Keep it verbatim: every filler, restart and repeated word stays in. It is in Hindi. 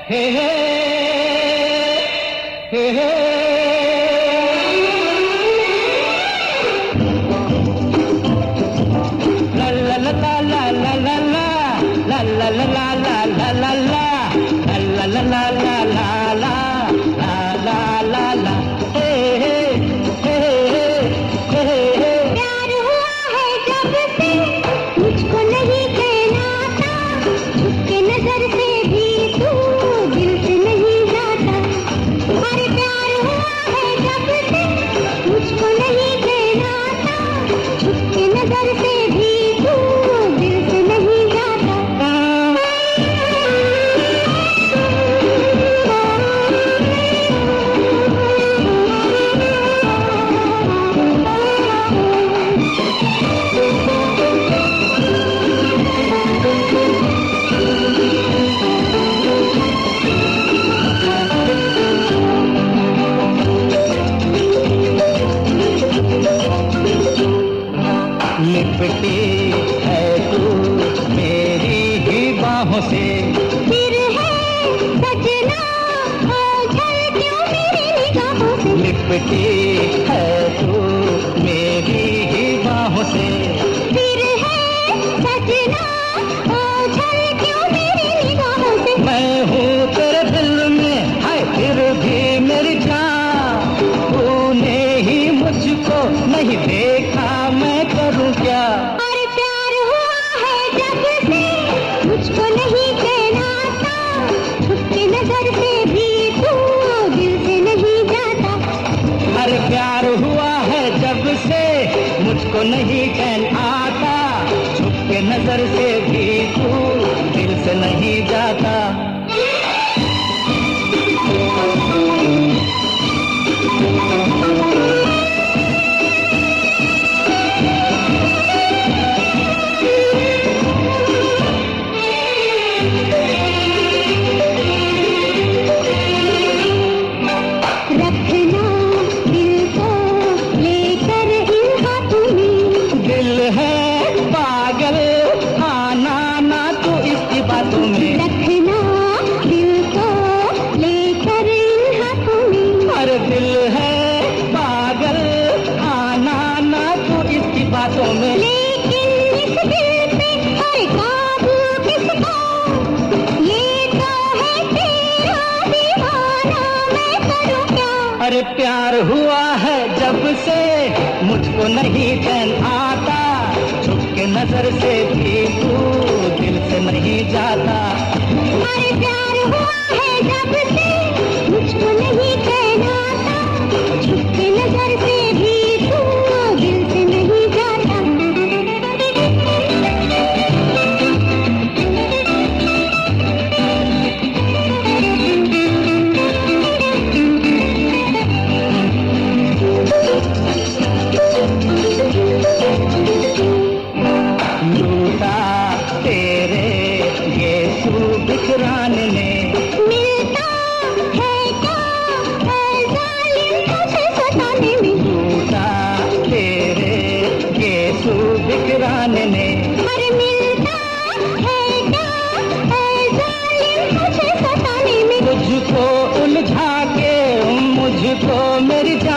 हे हे हे हे ला ला ला ला ला ला ला ला ला ला ला ला ला ला ला ला ला ला ला लिपटी है तू मेरी ही बाहों से, फिर है सजना ओझल क्यों मेरी निगाहों से। लिपटी है तू मेरी ही बाहों से, फिर है सजना ओझल क्यों मेरी निगाहों से। मैं हूँ तेरे दिल में है फिर भी मेरी जान, तूने ही मुझको नहीं देखा मैं करूँ क्या। अरे प्यार हुआ है जब से मुझको नहीं कहना था, छुपके नजर से भी तू दिल से नहीं जाता। अरे प्यार हुआ है जब से मुझको नहीं चैन आता, छुपके नजर से भी तू दिल से नहीं जाता। दिल है पागल आना ना तो इसकी बातों में, लेकिन इस दिल पे हर काबू किसका, ये तो है तेरा दीवाना मैं करूँ क्या। अरे प्यार हुआ है जब से मुझको नहीं चैन आता, छुपके नजर से भी तू दिल से नहीं जाता। अरे प्यार हुआ है जब से मुझको नहीं चैन आता, छुपके नजर से भी तू दिल से नहीं जाता। लूटा तेरे यीशु बिखराने ने, मिलता है क्या है जालिम तुझे सताने में। लूटा तेरे यीशु बिखराने ने, अरे मिलता है क्या है जालिम तुझे सताने में। मुझको उलझा के मुझको मेरी जान